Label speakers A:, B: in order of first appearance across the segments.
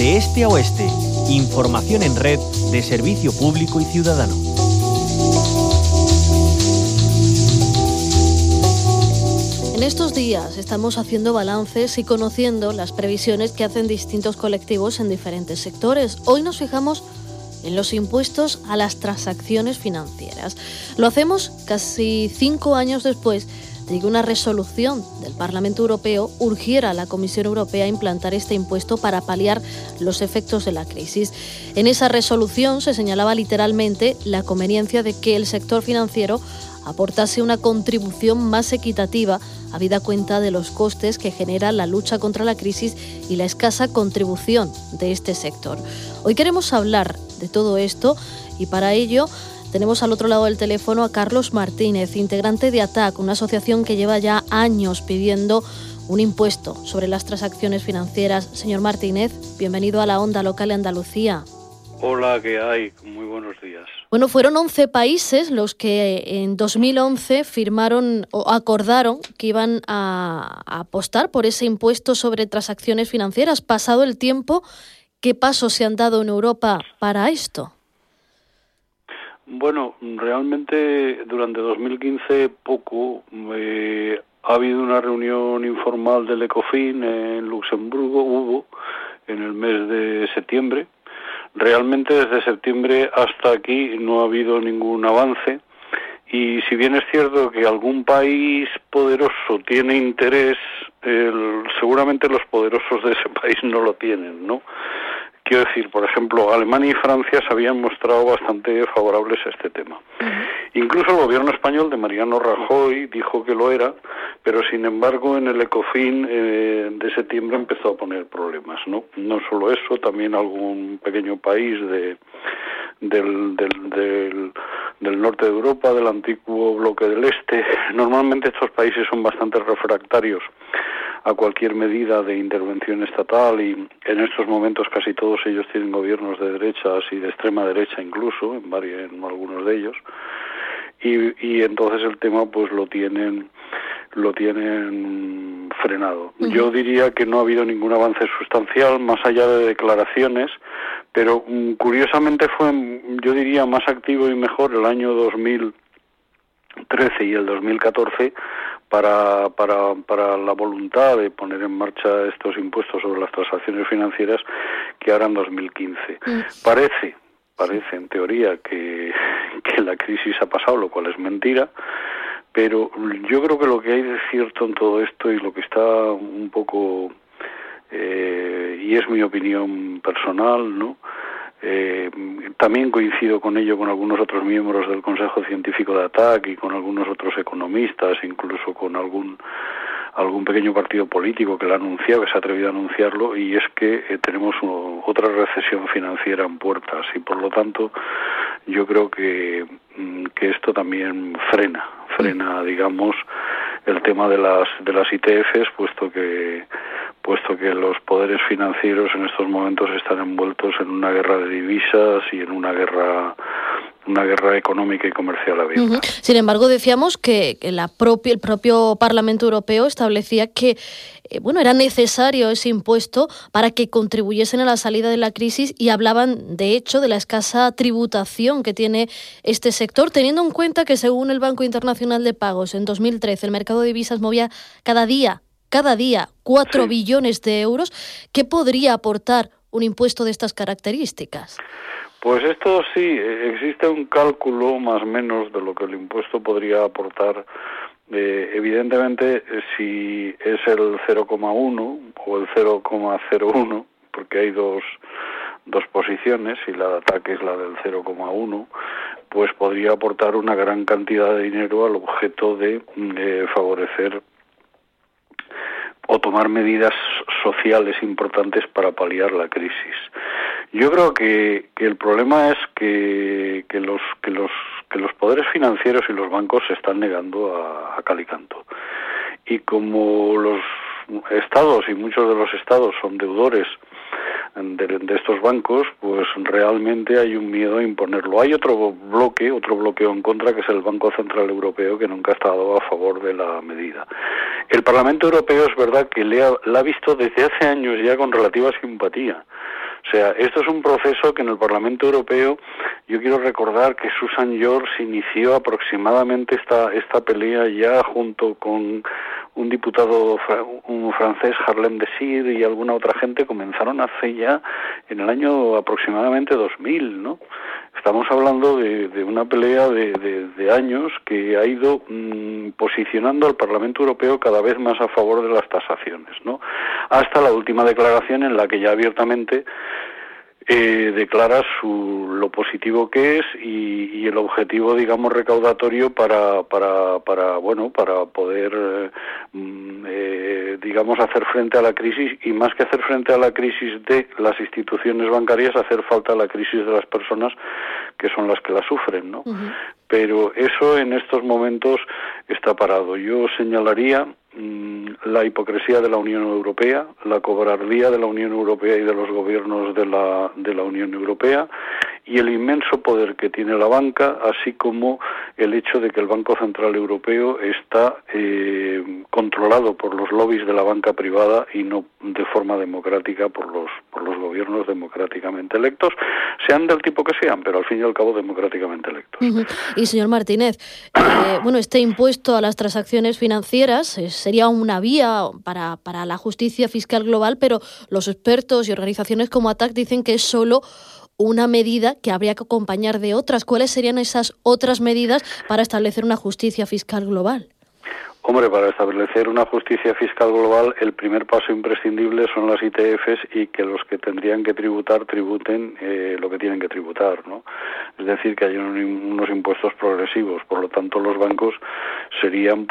A: de este a oeste. Información en red de servicio público y ciudadano.
B: En estos días estamos haciendo balances y conociendo las previsiones que hacen distintos colectivos en diferentes sectores. Hoy nos fijamos en los impuestos a las transacciones financieras. Lo hacemos casi 5 años después de que una resolución del Parlamento Europeo urgiera a la Comisión Europea a implantar este impuesto para paliar los efectos de la crisis. En esa resolución se señalaba literalmente la conveniencia de que el sector financiero aportase una contribución más equitativa, habida cuenta de los costes que genera la lucha contra la crisis y la escasa contribución de este sector. Hoy queremos hablar de todo esto y para ello tenemos al otro lado del teléfono a Carlos Martínez, integrante de ATAC, una asociación que lleva ya años pidiendo un impuesto sobre las transacciones financieras. Señor Martínez, bienvenido a la Onda Local de Andalucía.
C: Hola, ¿qué hay? Muy buenos días.
B: Bueno, fueron 11 países los que en 2011 firmaron o acordaron que iban a apostar por ese impuesto sobre transacciones financieras. Pasado el tiempo, ¿qué pasos se han dado en Europa para esto?
C: Bueno, realmente durante 2015 poco. Ha habido una reunión informal del ECOFIN en Luxemburgo, hubo en el mes de septiembre. Realmente desde septiembre hasta aquí no ha habido ningún avance y si bien es cierto que algún país poderoso tiene interés, seguramente los poderosos de ese país no lo tienen, ¿no? Quiero decir, por ejemplo, Alemania y Francia se habían mostrado bastante favorables a este tema. Incluso el gobierno español de Mariano Rajoy dijo que lo era, pero sin embargo en el ECOFIN de septiembre empezó a poner problemas, ¿no? No solo eso, también algún pequeño país del norte de Europa, del antiguo bloque del Este. Normalmente estos países son bastante refractarios a cualquier medida de intervención estatal y en estos momentos casi todos ellos tienen gobiernos de derechas y de extrema derecha incluso, en algunos de ellos, y entonces el tema pues lo tienen frenado. Yo diría que no ha habido ningún avance sustancial más allá de declaraciones, pero curiosamente fue, yo diría, más activo y mejor el año 2013 y el 2014 para la voluntad de poner en marcha estos impuestos sobre las transacciones financieras que ahora en 2015. Parece en teoría que la crisis ha pasado, lo cual es mentira, pero yo creo que lo que hay de cierto en todo esto y lo que está un poco, y es mi opinión personal, ¿no? También coincido con ello con algunos otros miembros del Consejo Científico de ATAC y con algunos otros economistas, incluso con algún pequeño partido político que lo ha anunciado, que se ha atrevido a anunciarlo, y es que tenemos otra recesión financiera en puertas y por lo tanto yo creo que esto también frena, digamos, el tema de las ITFs, puesto que los poderes financieros en estos momentos están envueltos en una guerra de divisas y en una guerra económica y comercial abierta.
B: Sin embargo, decíamos que el propio Parlamento Europeo establecía que era necesario ese impuesto para que contribuyesen a la salida de la crisis y hablaban, de hecho, de la escasa tributación que tiene este sector, teniendo en cuenta que, según el Banco Internacional de Pagos, en 2013 el mercado de divisas movía cada día 4 billones de euros. ¿Qué podría aportar un impuesto de estas características?
C: Pues esto sí, existe un cálculo más o menos de lo que el impuesto podría aportar. Evidentemente, si es el 0,1 o el 0,01, porque hay dos posiciones y la de ataque es la del 0,1, pues podría aportar una gran cantidad de dinero al objeto de favorecer o tomar medidas sociales importantes para paliar la crisis. Yo creo que el problema es que los poderes financieros y los bancos se están negando a cal y canto. Y como los estados y muchos de los estados son deudores de estos bancos, pues realmente hay un miedo a imponerlo. Hay otro bloqueo en contra, que es el Banco Central Europeo, que nunca ha estado a favor de la medida. El Parlamento Europeo es verdad que la ha visto desde hace años ya con relativa simpatía, O sea, esto es un proceso que en el Parlamento Europeo, yo quiero recordar que Susan George inició aproximadamente esta pelea ya junto con un diputado un francés, Harlem Désir, y alguna otra gente, comenzaron hace ya en el año aproximadamente 2000, ¿no? Estamos hablando de una pelea de años que ha ido posicionando al Parlamento Europeo cada vez más a favor de las tasaciones, ¿no? Hasta la última declaración en la que ya abiertamente declara lo positivo que es y el objetivo, digamos, recaudatorio para poder digamos, hacer frente a la crisis, y más que hacer frente a la crisis de las instituciones bancarias, hacer falta a la crisis de las personas que son las que la sufren, ¿no? Uh-huh. Pero eso en estos momentos está parado. Yo señalaría la hipocresía de la Unión Europea, la cobardía de la Unión Europea y de los gobiernos de la Unión Europea, y el inmenso poder que tiene la banca, así como el hecho de que el Banco Central Europeo está controlado por los lobbies de la banca privada y no de forma democrática por los gobiernos democráticamente electos, sean del tipo que sean, pero al fin y al cabo democráticamente electos.
B: Uh-huh. Y señor Martínez, este impuesto a las transacciones financieras sería una vía para la justicia fiscal global, pero los expertos y organizaciones como ATTAC dicen que es solo una medida que habría que acompañar de otras. ¿Cuáles serían esas otras medidas para establecer una justicia fiscal global?
C: Hombre, para establecer una justicia fiscal global, el primer paso imprescindible son las ITFs, y que los que tendrían que tributar tributen lo que tienen que tributar, ¿no? Es decir, que hay unos impuestos progresivos. Por lo tanto, los bancos serían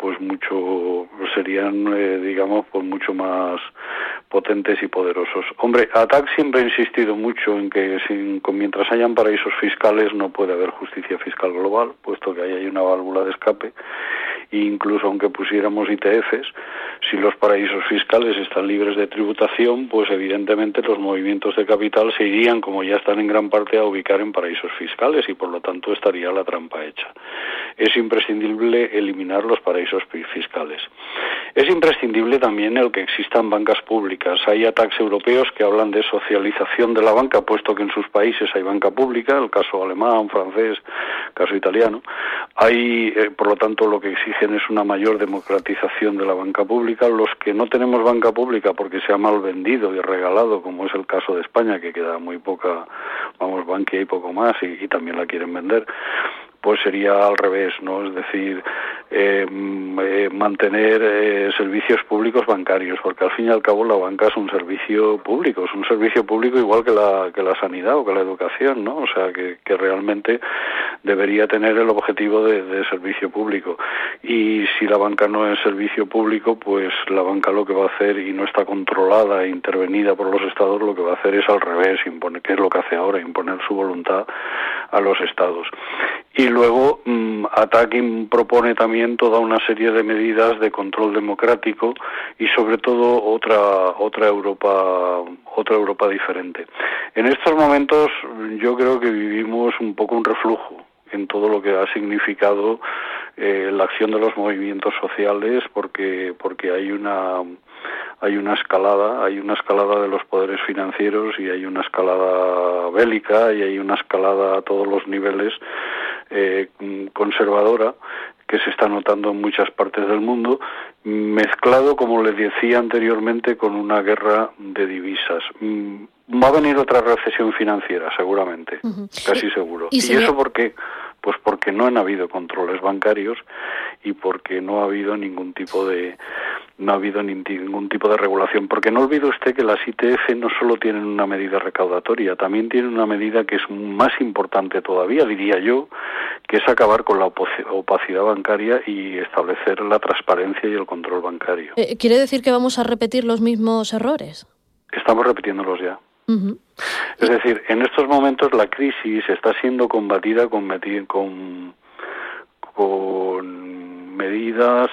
C: mucho más potentes y poderosos. Hombre, ATTAC siempre ha insistido mucho en que mientras hayan paraísos fiscales no puede haber justicia fiscal global, puesto que ahí hay una válvula de escape. E incluso aunque pusiéramos ITFs, si los paraísos fiscales están libres de tributación, pues evidentemente los movimientos de capital se irían, como ya están en gran parte, a ubicar en paraísos fiscales, y por lo tanto estaría la trampa hecha. Es imprescindible eliminar los paraísos fiscales. Es imprescindible también el que existan bancas públicas. Hay ATTACs europeos que hablan de socialización de la banca, puesto que en sus países hay banca pública, el caso alemán, francés, caso italiano. Por lo tanto, lo que exigen es una mayor democratización de la banca pública. Los que no tenemos banca pública porque se ha mal vendido y regalado, como es el caso de España, que queda muy poca, Bankia y poco más, y también la quieren vender, pues sería al revés, ¿no? Es decir, mantener servicios públicos bancarios, porque al fin y al cabo la banca es un servicio público igual que la sanidad o que la educación, ¿no? O sea, que realmente debería tener el objetivo de servicio público. Y si la banca no es servicio público, pues la banca lo que va a hacer, y no está controlada e intervenida por los estados, lo que va a hacer es al revés, imponer, que es lo que hace ahora, imponer su voluntad a los estados. Y luego ATTAC propone también toda una serie de medidas de control democrático, y sobre todo otra Europa diferente. En estos momentos yo creo que vivimos un poco un reflujo en todo lo que ha significado la acción de los movimientos sociales, porque hay una escalada de los poderes financieros, y hay una escalada bélica, y hay una escalada a todos los niveles conservadora, que se está notando en muchas partes del mundo, mezclado, como les decía anteriormente, con una guerra de divisas. Va a venir otra recesión financiera, seguramente, casi seguro. ¿Y eso por qué? Pues porque no han habido controles bancarios, y porque no ha habido ningún tipo de regulación. Porque no olvide usted que las ITF no solo tienen una medida recaudatoria, también tienen una medida que es más importante todavía, diría yo, que es acabar con la opacidad bancaria y establecer la transparencia y el control bancario.
B: ¿Quiere decir que vamos a repetir los mismos errores?
C: Estamos repitiéndolos ya. Uh-huh. Es decir, en estos momentos la crisis está siendo combatida con medidas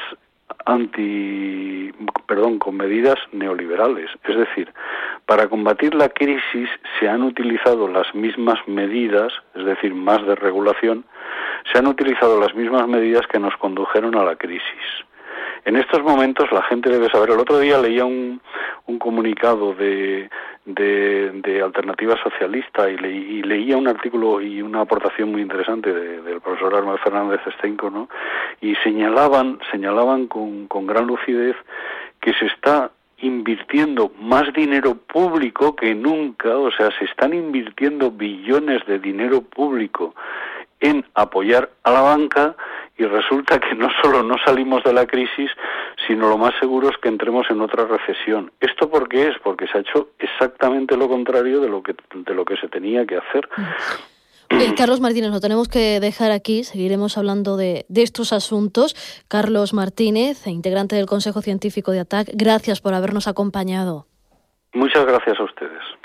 C: con medidas neoliberales. Es decir, para combatir la crisis se han utilizado las mismas medidas, es decir, más de regulación, se han utilizado las mismas medidas que nos condujeron a la crisis. En estos momentos la gente debe saber. El otro día leía un comunicado de de Alternativa Socialista y leía un artículo y una aportación muy interesante del profesor Armando Fernández Estenco, ¿no? Y señalaban con gran lucidez que se está invirtiendo más dinero público que nunca, o sea, se están invirtiendo billones de dinero público en apoyar a la banca, y resulta que no solo no salimos de la crisis, sino lo más seguro es que entremos en otra recesión. ¿Esto por qué es? Porque se ha hecho exactamente lo contrario de lo que se tenía que hacer.
B: Carlos Martínez, lo tenemos que dejar aquí, seguiremos hablando de estos asuntos. Carlos Martínez, integrante del Consejo Científico de ATAC, gracias por habernos acompañado.
C: Muchas gracias a ustedes.